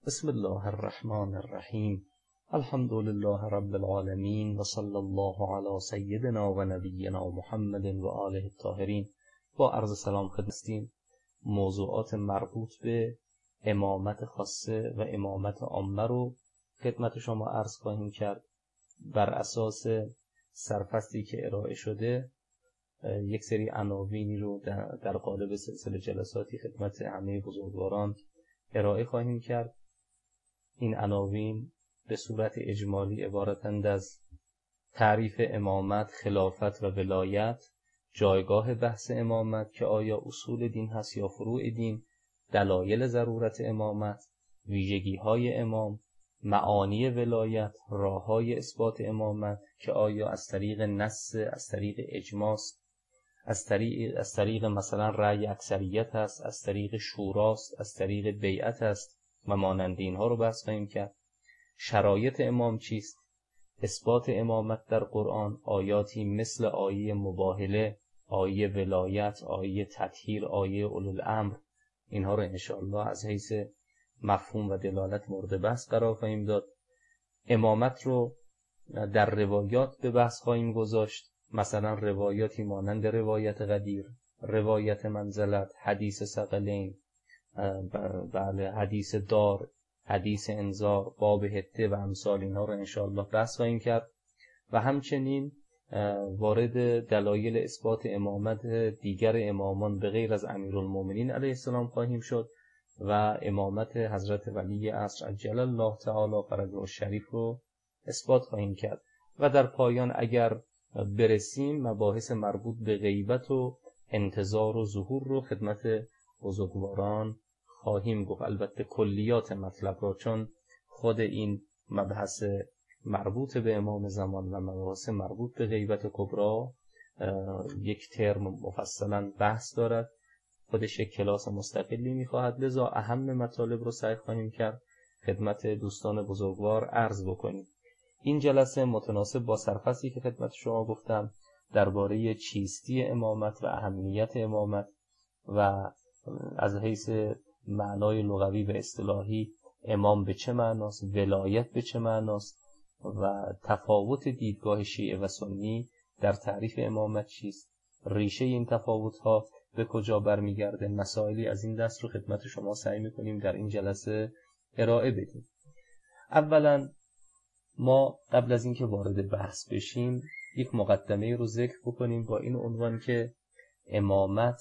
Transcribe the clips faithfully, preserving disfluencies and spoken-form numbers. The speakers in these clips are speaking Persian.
بسم الله الرحمن الرحیم. الحمد لله رب العالمین و صلی الله علی سیدنا و نبینا محمد و آله الطاهرین. با عرض سلام خدمتتون. موضوعات مربوط به امامت خاصه و امامت عامه رو خدمت شما عرض خواهیم کرد. بر اساس سرفصلی که ارائه شده یک سری عناوینی رو در قالب سلسله جلساتی خدمت همه بزرگواران ارائه خواهیم کرد. این عناوین به صورت اجمالی عبارتند از تعریف امامت، خلافت و ولایت، جایگاه بحث امامت که آیا اصول دین هست یا فروع دین، دلایل ضرورت امامت، ویژگی‌های امام، معانی ولایت، راه‌های اثبات امامت که آیا از طریق نص، از طریق اجماع، از طریق از طریق مثلا رأی اکثریت هست، از طریق شوراست، از طریق بیعت است و مانند اینها رو بحث خواهیم کرد. شرایط امام چیست؟ اثبات امامت در قرآن، آیاتی مثل آیه مباهله، آیه ولایت، آیه تطهیر، آیه اولوالامر، اینها رو انشاءالله از حیث مفهوم و دلالت مورد بحث قرار خواهیم داد. امامت رو در روایات به بحث خواهیم گذاشت، مثلا روایاتی مانند روایت غدیر، روایت منزلت، حدیث ثقلین، بله حدیث دار، حدیث انذار، باب حته و امثال اینها رو انشاءالله بحث خواهیم کرد و همچنین وارد دلایل اثبات امامت دیگر امامان به غیر از امیرالمومنین علیه السلام خواهیم شد و امامت حضرت ولی عصر عجل الله تعالی فرجه الشریف رو اثبات خواهیم کرد و در پایان اگر برسیم مباحث مربوط به غیبت و انتظار و ظهور رو خدمت بزرگواران خواهیم گفت. البته کلیات مطلب را، چون خود این مبحث مربوط به امام زمان و مباحث مربوط به غیبت کبرا یک ترم مفصلا بحث دارد، خودش یک کلاس مستقلی میخواهد، لذا اهم مطالب رو سعی خواهیم کرد خدمت دوستان بزرگوار عرض بکنیم. این جلسه متناسب با سرفصلی که خدمت شما گفتم درباره چیستی امامت و اهمیت امامت و از حیث معنای لغوی و اصطلاحی امام به چه معناست، ولایت به چه معناست و تفاوت دیدگاه شیعه و سنی در تعریف امامت چیست، ریشه این تفاوت‌ها به کجا برمیگرده، مسائلی از این دست رو خدمت شما سعی می‌کنیم در این جلسه ارائه بدیم. اولا ما قبل از اینکه وارد بحث بشیم یک مقدمه رو ذکر بکنیم با این عنوان که امامت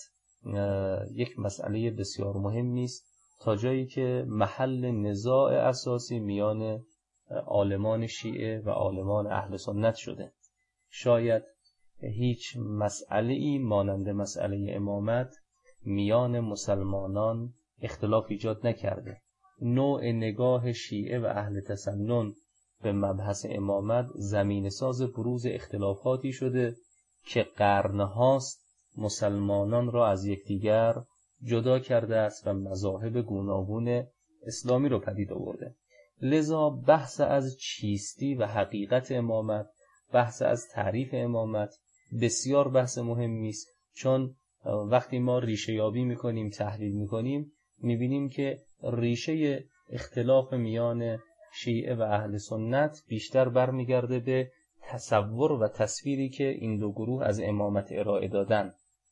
یک مسئله بسیار مهمی است تا جایی که محل نزاع اساسی میان عالمان شیعه و عالمان اهل سنت شده. شاید هیچ مسئله ای مانند مسئله امامت میان مسلمانان اختلاف ایجاد نکرده. نوع نگاه شیعه و اهل تسنن به مبحث امامت زمین ساز بروز اختلافاتی شده که قرنهاست مسلمانان را از یکدیگر جدا کرده است و مذاهب گوناگون اسلامی را پدید آورده. لذا بحث از چیستی و حقیقت امامت، بحث از تعریف امامت بسیار بحث مهمی است، چون وقتی ما ریشه یابی میکنیم، تحلیل میکنیم، میبینیم که ریشه اختلاف میان شیعه و اهل سنت بیشتر برمیگرده به تصور و تصویری که این دو گروه از امامت ارائه دادن.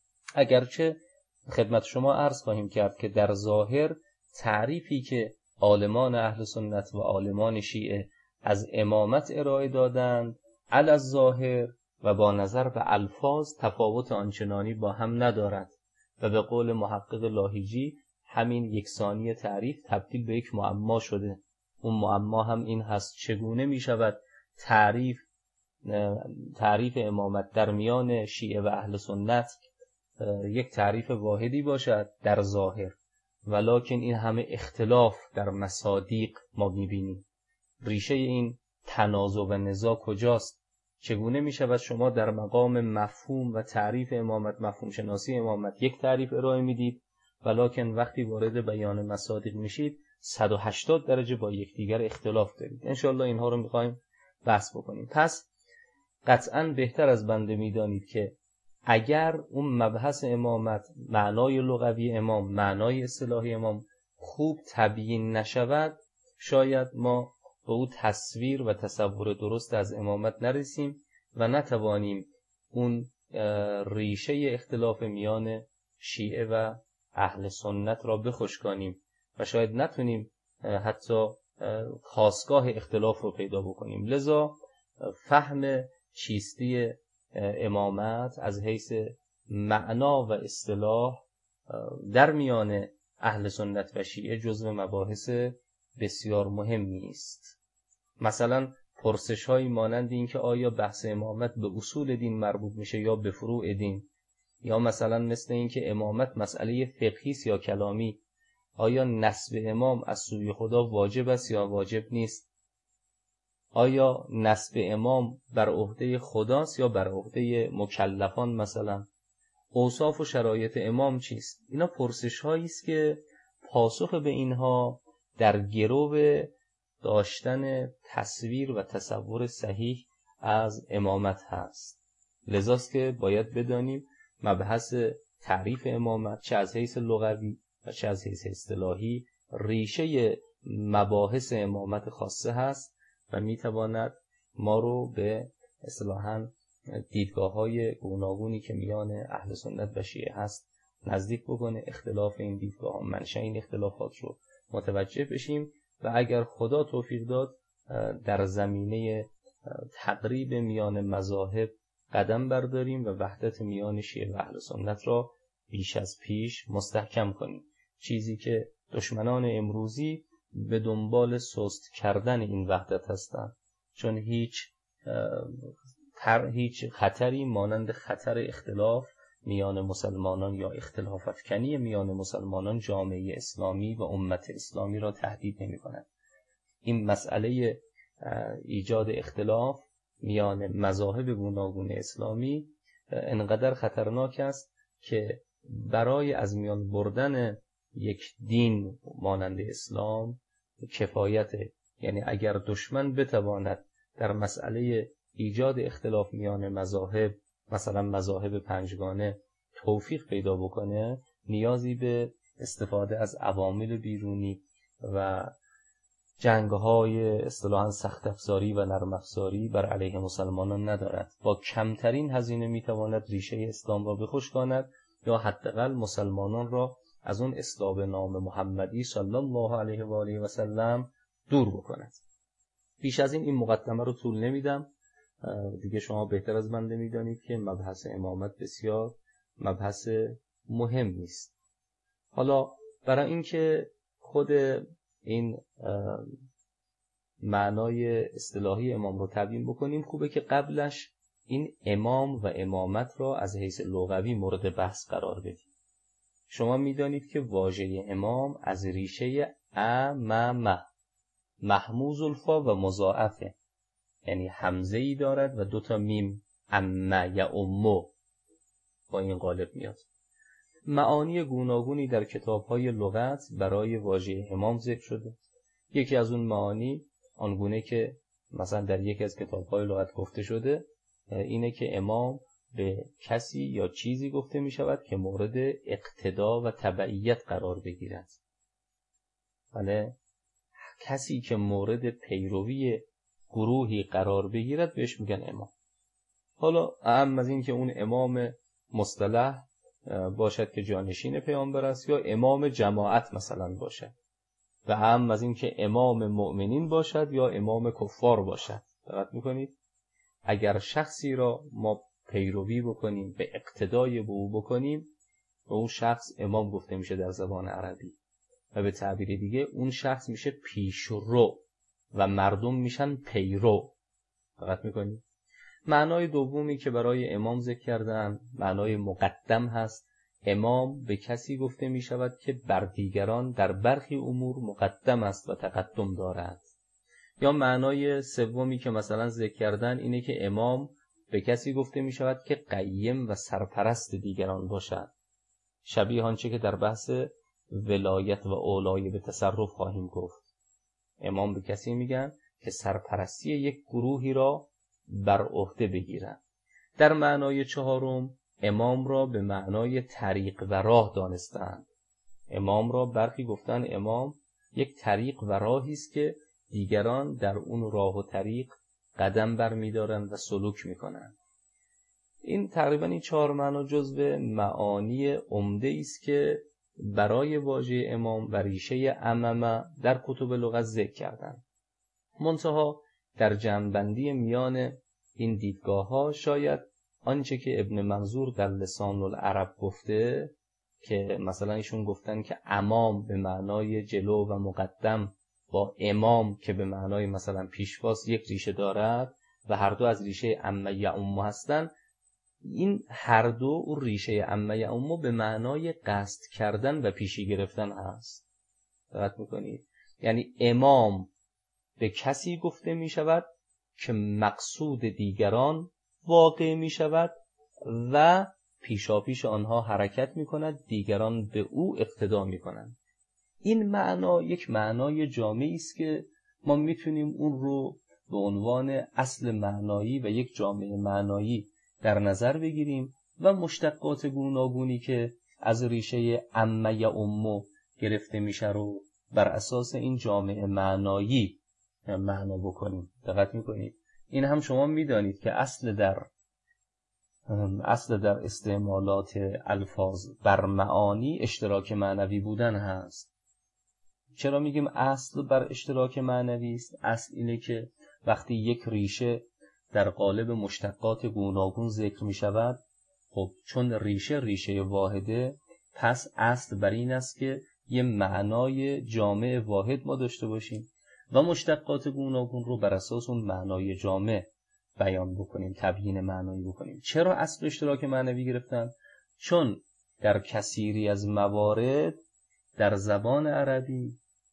اگرچه خدمت شما عرض خواهیم کرد که در ظاهر تعریفی که عالمان اهل سنت و عالمان شیعه از امامت ارائه دادند علی الظاهر و با نظر به الفاظ تفاوت آنچنانی با هم ندارد و به قول محقق لاهیجی همین یکسانی تعریف تبدیل به یک معما شده. اون معما هم این هست چگونه می شود تعریف تعریف امامت در میان شیعه و اهل سنت یک تعریف واحدی باشد در ظاهر، ولکن این همه اختلاف در مصادیق ما می‌بینیم. ریشه این تنازع و نزاع کجاست؟ چگونه می شود شما در مقام مفهوم و تعریف امامت، مفهوم شناسی امامت یک تعریف ارائه میدید، ولکن وقتی وارد بیان مصادیق میشید صد و هشتاد درجه با یکدیگر اختلاف دارید. انشاءالله اینها رو میخوایم بحث بکنیم. پس قطعاً بهتر از بنده میدانید که اگر اون مبحث امامت، معنای لغوی امام، معنای اصطلاحی امام خوب تبیین نشود، شاید ما به او تصویر و تصور درست از امامت نرسیم و نتوانیم اون ریشه اختلاف میان شیعه و اهل سنت را بخشکانیم و شاید نتونیم حتی خاستگاه اختلاف رو پیدا بکنیم. لذا فهم چیستی امامت از حیث معنا و اصطلاح در میان اهل سنت و شیعه جزو مباحث بسیار مهمی است. مثلا پرسش هایی مانند این که آیا بحث امامت به اصول دین مربوط میشه یا به فروع دین، یا مثلا مثل این که امامت مسئله فقهی است یا کلامی، آیا نسب امام از سوی خدا واجب است یا واجب نیست، آیا نسب امام بر عهده خداست یا بر عهده مکلفان، مثلا اوصاف و شرایط امام چیست. اینا پرسش هایی است که پاسخ به اینها در گرو داشتن تصویر و تصور صحیح از امامت هست. لذاست که باید بدانیم مبحث تعریف امامت چه از حیث لغوی و چه از حیث اصطلاحی ریشه مباحث امامت خاصه هست و میتواند ما رو به اصطلاحاً دیدگاه‌های گوناگونی که میان اهل سنت و شیعه هست نزدیک بکنه. اختلاف این دیدگاه، منشأ این اختلافات رو متوجه بشیم و اگر خدا توفیق داد در زمینه تقریب میان مذاهب قدم برداریم و وحدت میان شیعه و اهل سنت را بیش از پیش مستحکم کنیم، چیزی که دشمنان امروزی به دنبال سست کردن این وحدت هستند، چون هیچ هر هیچ خطری مانند خطر اختلاف میان مسلمانان یا اختلاف افکنی میان مسلمانان جامعه اسلامی و امت اسلامی را تهدید نمی کند. این مسئله ایجاد اختلاف میان مذاهب گوناگون اسلامی انقدر خطرناک است که برای از میان بردن یک دین مانند اسلام کفایته. یعنی اگر دشمن بتواند در مسئله ایجاد اختلاف میان مذاهب، مثلا مذاهب پنجگانه، توفیق پیدا بکنه، نیازی به استفاده از عوامل بیرونی و جنگ‌های اصطلاحاً سخت افزاری و نرم افزاری بر علیه مسلمانان ندارد. با کمترین هزینه میتواند ریشه اسلام را بخشکاند یا حداقل مسلمانان را از اون اسلام نام محمدی صلی الله علیه و آله و سلم دور بکند. بیش از این این مقدمه رو طول نمیدم. دیگه شما بهتر از من میدانید که مبحث امامت بسیار مبحث مهمی است. حالا برای اینکه خود این معنای اصطلاحی امام رو تبیین بکنیم، خوبه که قبلش این امام و امامت را از حیث لغوی مورد بحث قرار بدیم. شما میدانید که واژه امام از ریشه امم محموز الفا و مضاعفه، یعنی همزه ای دارد و دوتا میم، امه یا امو با این قالب میاد. معانی گوناگونی در کتاب‌های لغت برای واژه امام ذکر شده. یکی از اون معانی آنگونه که مثلا در یکی از کتاب‌های لغت گفته شده اینه که امام به کسی یا چیزی گفته می شود که مورد اقتدا و تبعیت قرار بگیرد. بله، کسی که مورد پیروی گروهی قرار بگیرد بهش میگن امام. حالا اهم از این که اون امام مصطلح باشد که جانشین پیامبر است یا امام جماعت مثلا باشد، و اهم از این که امام مؤمنین باشد یا امام کفار باشد. دقت میکنید؟ اگر شخصی را ما پیروی بکنیم، به اقتدای به او بکنیم، و اون شخص امام گفته میشه در زبان عربی، و به تعبیر دیگه اون شخص میشه پیشرو و مردم میشن پیرو. دقت میکنید؟ معنای دومی که برای امام ذکر کردن معنای مقدم هست. امام به کسی گفته می شود که بر دیگران در برخی امور مقدم است و تقدم دارد. یا معنای سومی که مثلا ذکر کردن اینه که امام به کسی گفته می شود که قیم و سرپرست دیگران باشد، شبیه آنچه که در بحث ولایت و اولای به تصرف خواهیم گفت. امام به کسی میگن که سرپرستی یک گروهی را بر عهده بگیرند. در معنای چهارم امام را به معنای طریق و راه دانستند. امام را برخی گفتن امام یک طریق و راهی است که دیگران در اون راه و طریق قدم برمی‌دارن و سلوک میکنن. این تقریبا این چهار معنا جزو معانی عمده است که برای واژه امام و ریشه عمم در کتب لغت ذکر کردن. منتها در جمع‌بندی میان این دیدگاه ها شاید آنچه که ابن منظور در لسان العرب گفته که مثلا ایشون گفتن که امام به معنای جلو و مقدم با امام که به معنای مثلا پیشواست یک ریشه دارد و هر دو از ریشه عم یعم هستن، این هر دو اون ریشه عم یعم به معنای قصد کردن و پیشی گرفتن هست. دقت میکنید؟ یعنی امام به کسی گفته می شود که مقصود دیگران واقع می شود و پیشاپیش آنها حرکت می کند، دیگران به او اقتدا می کنند. این معنا یک معنای جامعی است که ما میتونیم اون رو به عنوان اصل معنایی و یک جامعه معنایی در نظر بگیریم و مشتقات گوناگونی که از ریشه عم یعم گرفته میشه رو بر اساس این جامعه معنایی معنا بکنیم. دقت میکنید؟ این هم شما میدانید که اصل در اصل در استعمالات الفاظ بر معانی اشتراک معنوی بودن هست. چرا میگیم اصل بر اشتراک معنوی است؟ اصل اینه که وقتی یک ریشه در قالب مشتقات گوناگون ذکر می شود، خب چون ریشه ریشه واحده، پس اصل بر این است که یه معنای جامع واحد ما داشته باشیم و مشتقات گوناگون رو بر اساس اون معنای جامع بیان بکنیم، تبیین معنایی بکنیم. چرا اصل اشتراک معنوی گرفتن؟ چون در کثیری از موارد در زبان عربی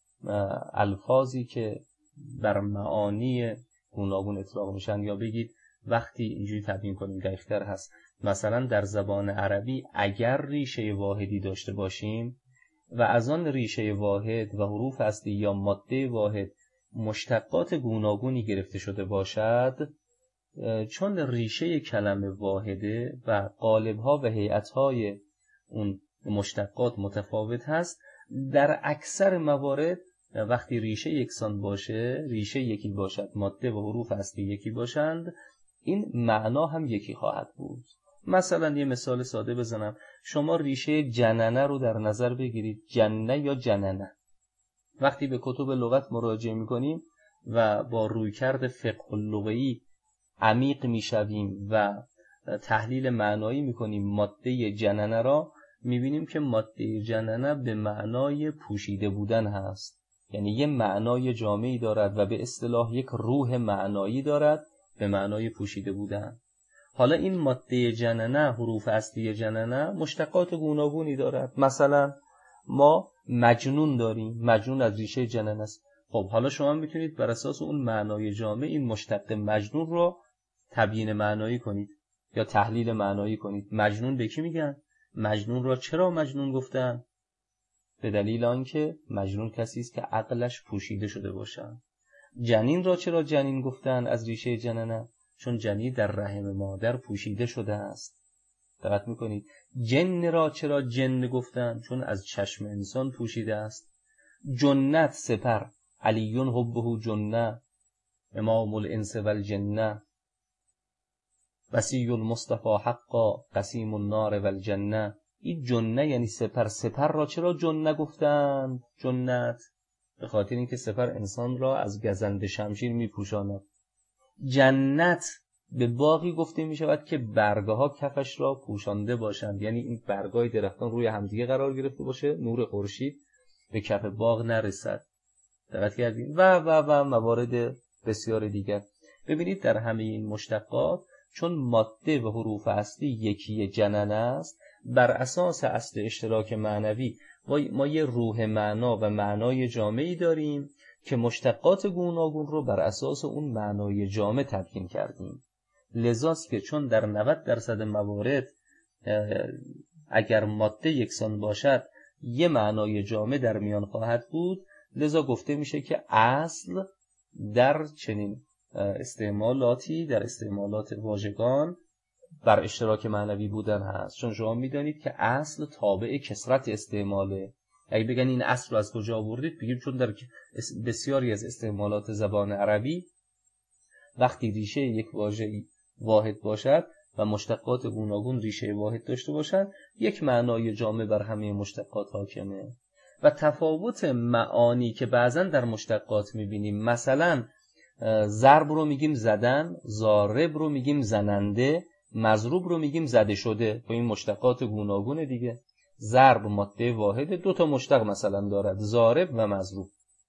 الفاظی که بر معانی گوناگون اطلاق میشن، یا بگید وقتی اینجوری تبیین کنیم دقیق‌تر هست، مثلا در زبان عربی اگر ریشه واحدی داشته باشیم و از آن ریشه واحد و حروف اصلی یا ماده واحد مشتقات گوناگونی گرفته شده باشد، چون ریشه کلمه واحده و قالب‌ها و هیئت‌های اون مشتقات متفاوت هست، در اکثر موارد وقتی ریشه یکسان باشه، ریشه یکی باشد، ماده و حروف اصلی یکی باشند، این معنا هم یکی خواهد بود. مثلا یه مثال ساده بزنم، شما ریشه جننه رو در نظر بگیرید، جننه یا جننه. وقتی به کتب لغت مراجعه میکنیم و با رویکرد فقه اللغوی عمیق میشویم و تحلیل معنایی میکنیم ماده جننه را، میبینیم که ماده جننه به معنای پوشیده بودن هست، یعنی یه معنای جامعی دارد و به اصطلاح یک روح معنایی دارد به معنای پوشیده بودن. حالا این ماده جننه، حروف اصلی جننه مشتقات گوناگونی دارد. مثلا ما مجنون داریم، مجنون از ریشه جننه است. خب حالا شما میتونید بر اساس اون معنای جامع این مشتق مجنون رو تبیین معنایی کنید یا تحلیل معنایی کنید. مجنون به کی میگن؟ مجنون را چرا مجنون گفتن؟ به دلیل آنکه مجنون کسی است که عقلش پوشیده شده باشد. جنین را چرا جنین گفتن از ریشه جننه؟ چون جنین در رحم مادر پوشیده شده است. دقت میکنید؟ جن را چرا جن گفتن؟ چون از چشم انسان پوشیده است. جنت سپر، علیون حبه جنه، امام الانس والجنه، وصی المصطفى حقا، قسیم النار والجنه. این جنه یعنی سپر. سپر را چرا جنه گفتن؟ جنت به خاطر اینکه سپر انسان را از گزند شمشیر میپوشاند. جنت به باغی گفته می شود که برگه ها کفش را پوشانده باشند، یعنی این برگای درختان روی همدیگه قرار گرفته باشه، نور خورشید به کف باغ نرسد. دقت کردید؟ و و و موارد بسیار دیگر. ببینید در همه این مشتقات چون ماده و حروف اصلی یکی جننه است، بر اساس اصل اشتراک معنوی ما یه روح معنا و معنای جامعی داریم که مشتقات گوناگون رو بر اساس اون معنای جامع تبیین کردیم. لذاست که چون در نود درصد موارد اگر ماده یکسان باشد یه معنای جامع در میان خواهد بود، لذا گفته میشه که اصل در چنین استعمالاتی، در استعمالات واژگان بر اشتراک معنوی بودن هست. چون شما میدانید که اصل تابع کثرت استعماله، اگه بگن این اصل رو از کجا آوردید، بگید چون در بسیاری از استعمالات زبان عربی وقتی ریشه یک واژه واحد باشد و مشتقات گوناگون ریشه واحد داشته باشند، یک معنای جامع بر همه مشتقات حاکمه. و تفاوت معانی که بعضا در مشتقات میبینیم، مثلا ضرب رو میگیم زدن، ضارب رو میگیم زننده، مضروب رو میگیم زده شده. با این مشتقات گوناگون دیگه. ضرب ماده واحده، دو تا مشتق مثلا دارد، ضارب و مضروب.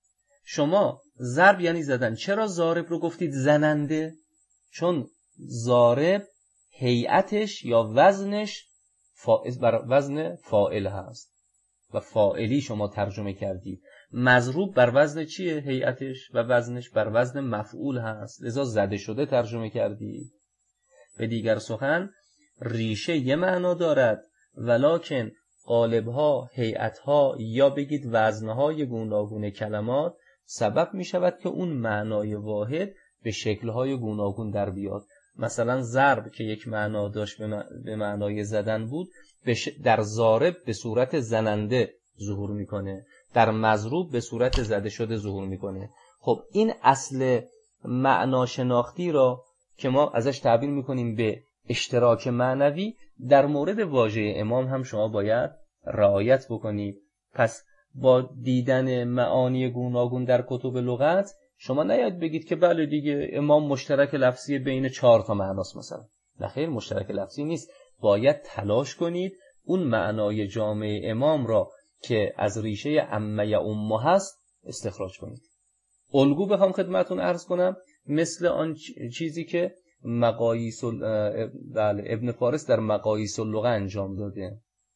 شما ضرب یعنی زدن، چرا ضارب رو گفتید زننده؟ چون ضارب هیئتش یا وزنش فائز بر وزن فاعل هست و فاعلی شما ترجمه کردید. مضروب بر وزن چیه؟ هیئتش و وزنش بر وزن مفعول هست، لذا زده شده ترجمه کردید. به دیگر سخن ریشه یه معنا دارد، ولکن قالب‌ها، هیئت‌ها یا بگید وزن‌های گوناگون کلمات سبب می شود که اون معنای واحد به شکل‌های گوناگون در بیاد. مثلا ضرب که یک معنا داشت به معنای زدن بود، در ضارب به صورت زننده ظهور میکنه، در مضروب به صورت زده شده ظهور میکنه. خب این اصل معنا شناختی را که ما ازش تعبیر میکنیم به اشتراک معنوی، در مورد واژه امام هم شما باید رعایت بکنید. پس با دیدن معانی گوناگون در کتب لغت شما نیاید بگید که بله دیگه امام مشترک لفظی بین چهار تا معناست مثلا. نه خیر، مشترک لفظی نیست. باید تلاش کنید اون معنای جامع امام را که از ریشه عمه یا امه هست استخراج کنید. الگو بخوام خدمتون عرض کنم، مثل آن چیزی که مقاییس بله ابن فارس در مقاییس اللغه انجام داده،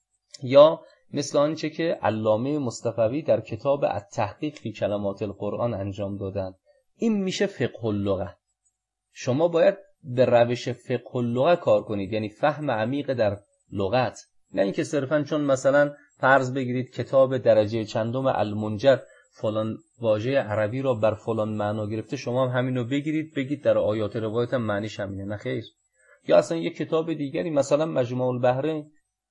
یا مثل آنچه که علامه مصطفوی در کتاب التحقیق فی کلمات القرآن انجام دادن. این میشه فقه اللغه. شما باید به روش فقه اللغه کار کنید، یعنی فهم عمیق در لغت، نه اینکه صرفا چون مثلا فرض بگیرید کتاب درجه چندم المنجد فلان واژه عربی را بر فلان معنا گرفته، شما هم همینو بگیرید بگید در آیات روایت هم معنیش همینه. نه خیر. یا اصلا یک کتاب دیگری مثلا مجموع البحرین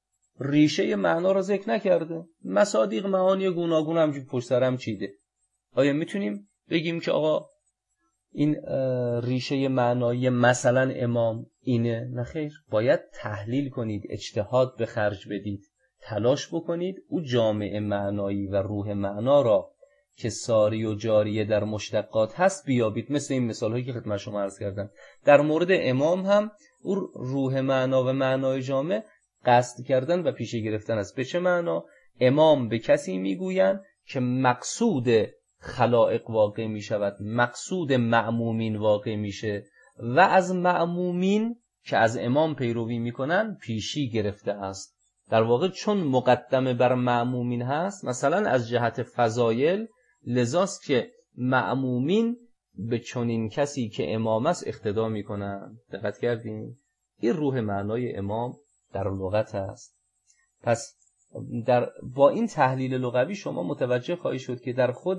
ریشه معنا را ذکر نکرده، مصادیق معانی گوناگون هم پشت سر هم چیده. آیا میتونیم بگیم که آقا این ریشه معنایی مثلا امام اینه؟ نه خیر. باید تحلیل کنید، اجتهاد به خرج بدید، تلاش بکنید او جامع معنایی و روح معنا را که ساری و جاریه در مشتقات هست بیابید. مثل این مثال هایی که خدمت شما عرض کردم. در مورد امام هم او روح معنا و معنای جامع قصد کردن و پیشه گرفتن است. به چه معنا؟ امام به کسی میگویند که مقصود خلائق واقع می شود، مقصود مأمومین واقع میشه و از مأمومین که از امام پیروی میکنن پیشی گرفته است. در واقع چون مقدمه بر مأمومین هست، مثلا از جهت فضایل، لذاست که مأمومین به چنین کسی که امام است اقتدا میکنن. دقت کردین؟ این روح معنای امام در لغت است. پس در با این تحلیل لغوی شما متوجه خواهید شد که در خود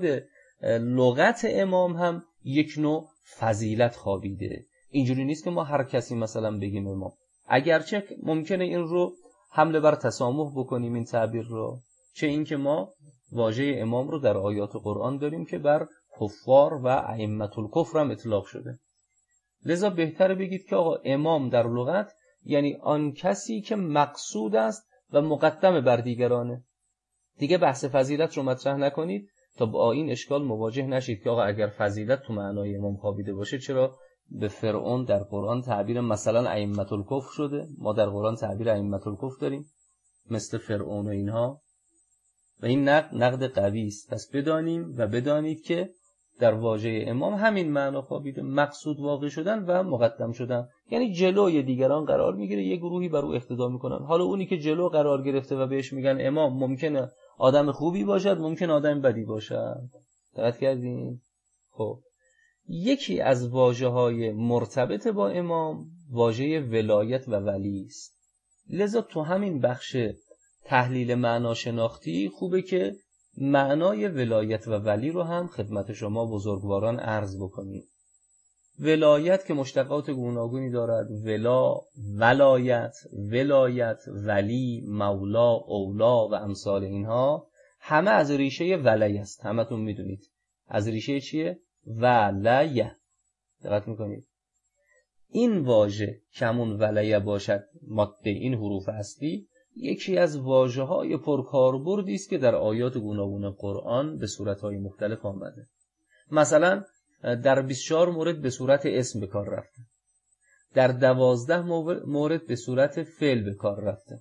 لغت امام هم یک نوع فضیلت خوابیده. اینجوری نیست که ما هر کسی مثلا بگیم امام، اگرچه ممکنه این رو حمله بر تسامح بکنیم این تعبیر رو، چه این که ما واژه امام رو در آیات قرآن داریم که بر کفار و ائمه الکفر هم اطلاق شده. لذا بهتره بگید که آقا امام در لغت یعنی آن کسی که مقصود است و مقدم بر دیگرانه. دیگه بحث فضیلت رو مطرح نکنید تا با این اشکال مواجه نشید که آقا اگر فضیلت تو معنای امام خوابیده باشه، چرا به فرعون در قرآن تعبیر مثلا ائمه الکفر شده؟ ما در قرآن تعبیر ائمه الکفر داریم مثل فرعون و اینها، و این نقد نقد قوی است. پس بدانیم و بدانید که در واژه امام همین معنا خوابیده، مقصود واقع شدن و مقدم شدن، یعنی جلوی دیگران قرار میگیره، یه گروهی بر او اقتدا میکنن. حالا اونی که جلو قرار گرفته و بهش میگن امام ممکنه آدم خوبی باشد، ممکنه آدم بدی باشد. دقت کردین؟ خب یکی از واژه‌های مرتبط با امام واژه ولایت و ولی است. لذا تو همین بخش تحلیل معنا شناختی خوبه که معنای ولایت و ولی رو هم خدمت شما بزرگواران عرض بکنید. ولایت که مشتقات گوناگونی دارد، ولا، ولایت، ولایت، ولی، مولا، اولا و امثال اینها، همه از ریشه ولی است. همتون میدونید از ریشه چیه؟ ولیه. دقت میکنید این واژه که همون ولیه باشد ماده این حروف اصلی، یکی از واژه‌های پرکاربردی است که در آیات گوناگون قرآن به صورت‌های مختلف آمده. مثلا در بیست و چهار مورد به صورت اسم به کار رفته، در دوازده مورد به صورت فعل به کار رفته.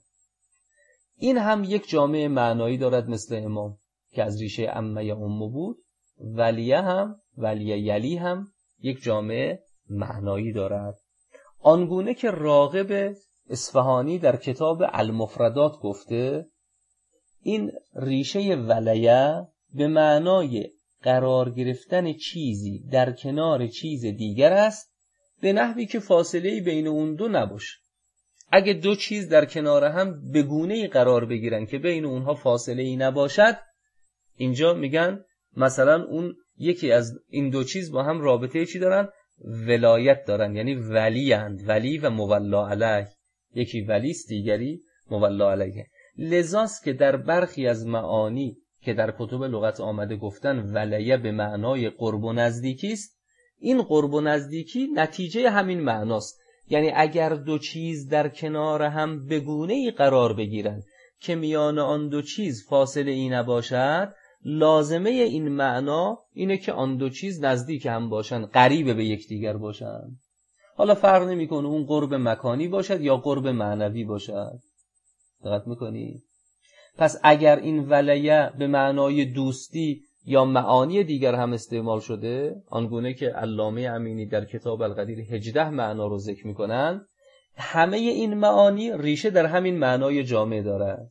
این هم یک جامعه معنایی دارد مثل امام که از ریشه امه ام بود. ولیه هم ولیه یلی هم یک جامعه معنایی دارد. آنگونه که راغب اصفهانی در کتاب المفردات گفته، این ریشه ولیه به معنای قرار گرفتن چیزی در کنار چیز دیگر است، به نحوی که فاصله‌ای بین اون دو نباشه. اگه دو چیز در کنار هم به گونه‌ای قرار بگیرن که بین اونها فاصله‌ای نباشد، اینجا میگن مثلا اون یکی از این دو چیز با هم رابطه چی دارن؟ ولایت دارن، یعنی ولی اند، ولی و مولا علیه. یکی ولی است دیگری مولا علیه. لذاست که در برخی از معانی که در کتب لغت آمده گفتن ولیه به معنای قرب و نزدیکی است، این قرب و نزدیکی نتیجه همین معناست. یعنی اگر دو چیز در کنار هم به گونه‌ای قرار بگیرن که میان آن دو چیز فاصله ای نباشد، لازمه این معنا اینه که آن دو چیز نزدیک هم باشن، قریب به یکدیگر باشن. حالا فرق نمیکنه اون قرب مکانی باشد یا قرب معنوی باشد. دقت میکنی؟ پس اگر این ولیه به معنای دوستی یا معانی دیگر هم استعمال شده، آنگونه که علامه امینی در کتاب القدیر هجده معنا رو ذکر میکنن، همه این معانی ریشه در همین معنای جامع دارد.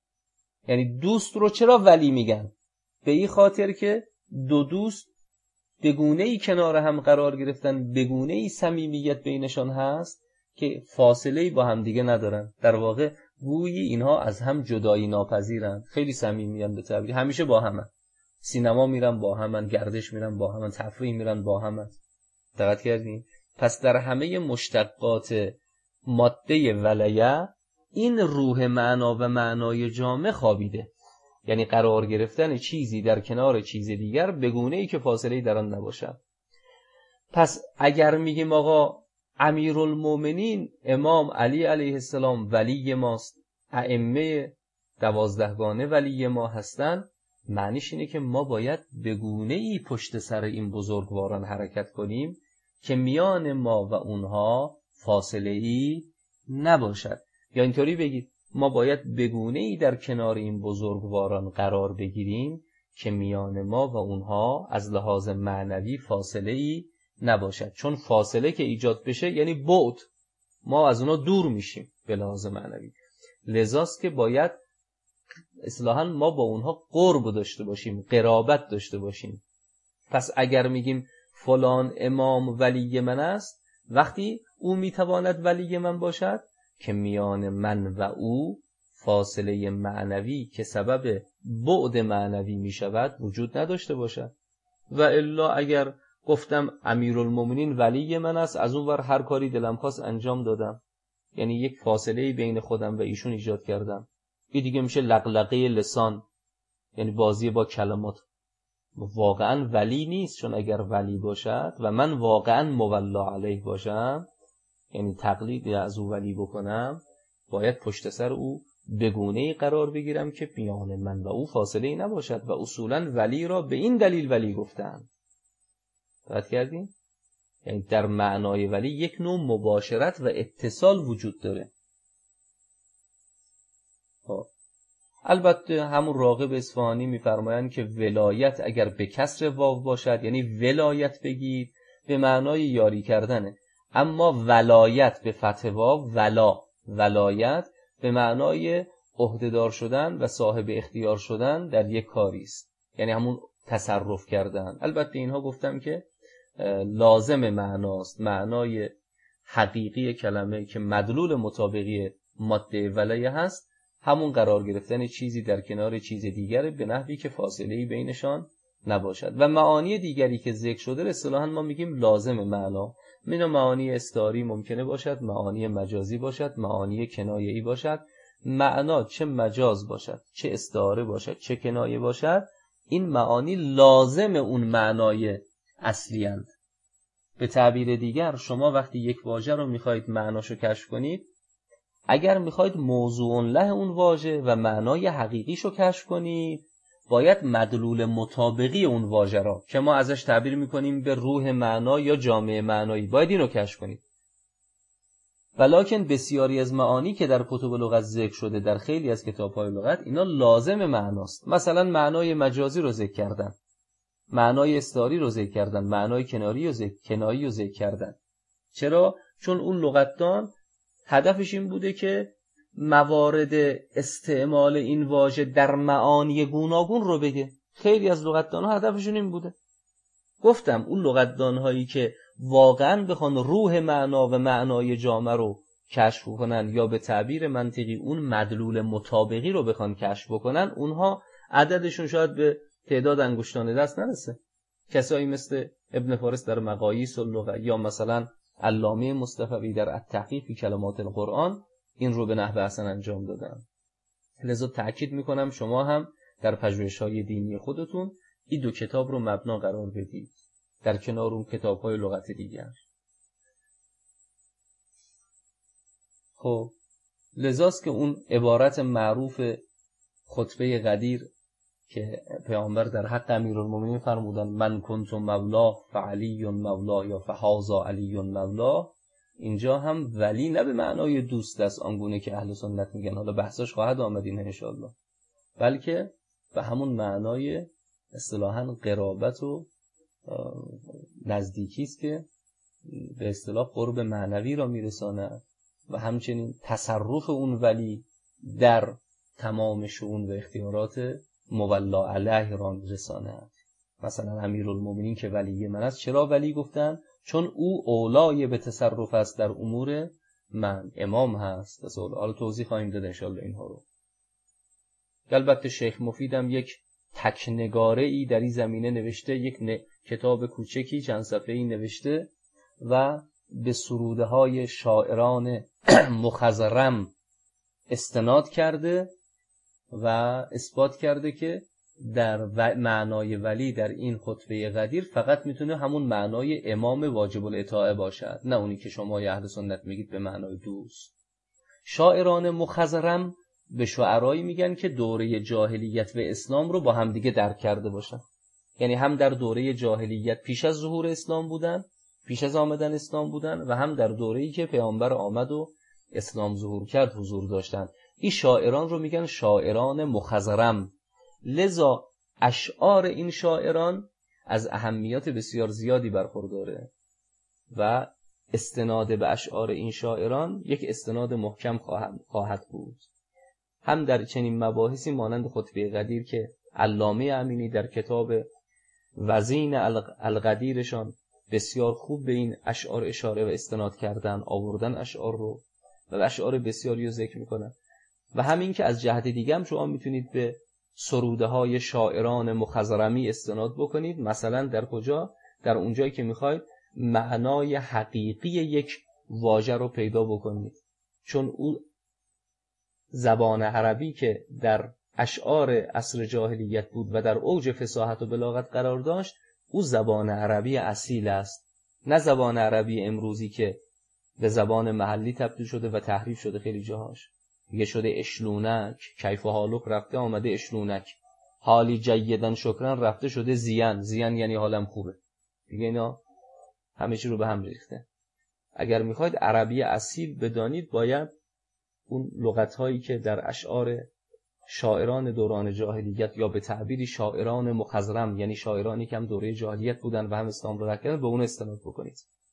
یعنی دوست رو چرا ولی میگن؟ به این خاطر که دو دوست به گونه‌ای کنار هم قرار گرفتن، به گونه‌ای صمیمیت بینشان هست که فاصله‌ای با هم دیگه ندارن. در واقع گویی اینها از هم جدایی ناپذیرن، خیلی صمیمیان به تعبیر، همیشه با همن. سینما میرن با همن، گردش میرن با همن، تفریح میرن با همن. دقت کردین؟ پس در همه مشتقات ماده ولیه این روح معنا و معنای جامع خوابیده، یعنی قرار گرفتن چیزی در کنار چیز دیگر به گونه‌ای که فاصله‌ای در آن نباشد. پس اگر میگیم آقا امیرالمومنین امام علی علیه السلام ولی ماست، ائمه دوازدهگانه ولی ما هستند، معنیش اینه که ما باید به گونه‌ای پشت سر این بزرگواران حرکت کنیم که میان ما و اونها فاصله‌ای نباشد. یا اینطوری بگید ما باید به گونه‌ای در کنار این بزرگواران قرار بگیریم که میان ما و اونها از لحاظ معنوی فاصله‌ای نباشد. چون فاصله که ایجاد بشه یعنی بعد، ما از اونها دور میشیم به لحاظ معنوی. لذاست که باید اصلاحاً ما با اونها قرب داشته باشیم، قرابت داشته باشیم. پس اگر میگیم فلان امام ولی من است، وقتی او میتواند ولی من باشد که میان من و او فاصله معنوی که سبب بعد معنوی میشود وجود نداشته باشد. و الا اگر گفتم امیرالمومنین ولی من است، از اون ور هر کاری دلم خواست انجام دادم، یعنی یک فاصله بین خودم و ایشون ایجاد کردم، این دیگه میشه لقلقه لسان، یعنی بازی با کلمات. واقعا ولی نیست، چون اگر ولی باشد و من واقعا مولا علیه باشم، یعنی تقلید از او ولی بکنم، باید پشت سر او به گونه‌ای قرار بگیرم که میان من و او فاصله ای نباشد. و اصولا ولی را به این دلیل ولی گفتن. دقت کردین؟ یعنی در معنای ولی یک نوع مباشرت و اتصال وجود داره. ها. البته همون راغب اصفهانی میفرمایند که ولایت اگر به کسر واو باشد، یعنی ولایت بگید، به معنای یاری کردنه. اما ولایت به فتح واو، ولا ولایت به معنای عهدهدار شدن و صاحب اختیار شدن در یک کاری است، یعنی همون تصرف کردن. البته اینها گفتم که لازم معناست، معنای حقیقی کلمه که مدلول مطابقی ماده ولیه هست، همون قرار گرفتن چیزی در کنار چیز دیگر به نحوی که فاصله‌ای بینشان نباشد. و معانی دیگری که ذکر شده اصطلاحاً ما میگیم لازم معنا. من معانی استعاری ممکنه باشد، معانی مجازی باشد، معانی کنایه‌ای باشد. معنا چه مجاز باشد، چه استعاره باشد، چه کنایه باشد، این معانی لازم اون معنای اصلی اند. به تعبیر دیگر شما وقتی یک واژه رو میخواید معناشو کشف کنید، اگر میخواید موضوع له اون واژه و معنای حقیقیشو کشف کنید، باید مدلول مطابقی اون واژه را که ما ازش تعبیر میکنیم به روح معنا یا جامعه معنایی، باید اینو کشف کنید. ولکن بسیاری از معانی که در کتب لغت ذکر شده در خیلی از کتاب‌های لغت، اینا لازم معناست. مثلا معنای مجازی رو ذکر کردن، معنای استعاری رو ذکر کردن، معنای کناری رو ذکر کنایی رو ذکر کردن. چرا؟ چون اون لغتدان هدفش این بوده که موارد استعمال این واژه در معانی گوناگون رو بگه. خیلی از لغتدان‌ها هدفشون این بوده. گفتم اون لغتدان‌هایی که واقعاً بخوان روح معنا و معنای جامعه رو کشف کنن یا به تعبیر منطقی اون مدلول مطابقی رو بخوان کشف بکنن، اونها عددشون شاید به تعداد انگشتان دست نرسه. کسایی مثل ابن فارس در مقاییس اللغه یا مثلا علامه مصطفوی در التحقیق فی کلمات القرآن این رو به نحو حسن انجام دادن. لذا تأکید میکنم شما هم در پژوهش‌های دینی خودتون این دو کتاب رو مبنا قرار بدید در کنار اون کتاب‌های لغت دیگر. خب لذاست که اون عبارت معروف خطبه غدیر که پیامبر در حق امیرالمومنین فرمودن من کنت مولا فعلی مولا یا فهذا علی مولا، اینجا هم ولی نه به معنای دوست است آنگونه که اهل سنت میگن، حالا بحثش خواهد آمد این انشاءالله، بلکه به همون معنای اصطلاحاً قرابت و نزدیکی است که به اصطلاح قرب معنوی را میرساند و همچنین تصرف اون ولی در تمام شؤون و اختیارات مولا علیه را میرساند. مثلا امیرالمومنین که ولی من است، چرا ولی گفتن؟ چون او اولای به تصرف است در امور من، امام هست. از حالا توضیح خواهیم داد انشاءالله اینها رو. البته شیخ مفیدم یک تکنگاره ای در این زمینه نوشته، یک ن... کتاب کوچکی چند صفحه‌ای نوشته و به سروده های شاعران مخضرم استناد کرده و اثبات کرده که در و... معنای ولی در این خطبه غدیر فقط میتونه همون معنای امام واجب الاطاعه باشد، نه اونی که شما اهل سنت میگید به معنای دوست. شاعران مخضرم به شعرایی میگن که دوره جاهلیت و اسلام رو با همدیگه درک کرده باشن، یعنی هم در دوره جاهلیت پیش از ظهور اسلام بودن، پیش از آمدن اسلام بودن، و هم در دوره‌ای که پیامبر آمد و اسلام ظهور کرد حضور داشتن. این شاعران رو میگن شاعران مخضرم. لذا اشعار این شاعران از اهمیت بسیار زیادی برخورداره و استناد به اشعار این شاعران یک استناد محکم خواهد بود. هم در چنین مباحثی مانند خطبه غدیر که علامه امینی در کتاب وزین الغدیرشان بسیار خوب به این اشعار اشاره و استناد کردن، آوردن اشعار رو و اشعار بسیاری رو ذکر میکنن. و همین که از جهت دیگه هم شما میتونید به سروده های شاعران مخضرمی استناد بکنید. مثلا در کجا؟ در اونجایی که میخواید معنای حقیقی یک واژه رو پیدا بکنید، چون او زبان عربی که در اشعار عصر جاهلیت بود و در اوج فصاحت و بلاغت قرار داشت، او زبان عربی اصیل است، نه زبان عربی امروزی که به زبان محلی تبدیل شده و تحریف شده خیلی جاهاش. دیگه شده اشلونک، کیف و حالک رفته آمده اشلونک، حالی جیدن شکرن رفته شده زیان، زیان یعنی حالم خوبه. دیگه اینا همه چی رو به هم ریخته. اگر میخواید عربی اصیل بدانید، باید اون لغت‌هایی که در اشعار شاعران دوران جاهلیت یا به تعبیری شاعران مخضرم، یعنی شاعرانی که هم دوره جاهلیت بودن و هم اسلام رو رد کردن، به اون استناد بکنید.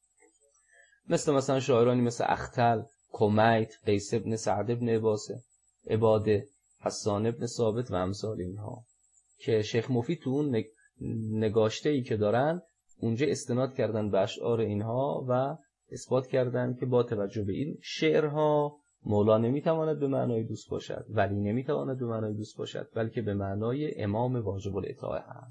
مثل مثلا شاعرانی مثل اختل، کمیت، قیس ابن سعد ابن عباسه، عباده، حسان ابن ثابت و امثال اینها که شیخ مفید تو اون نگاشته‌ای که دارن اونجا استناد کردن به اشعار اینها و اثبات کردن که با توجه به این شعرها مولا نمیتواند به معنای دوست باشد، ولی نمیتواند به معنای دوست باشد، بلکه به معنای امام واجب الاطاعه هست.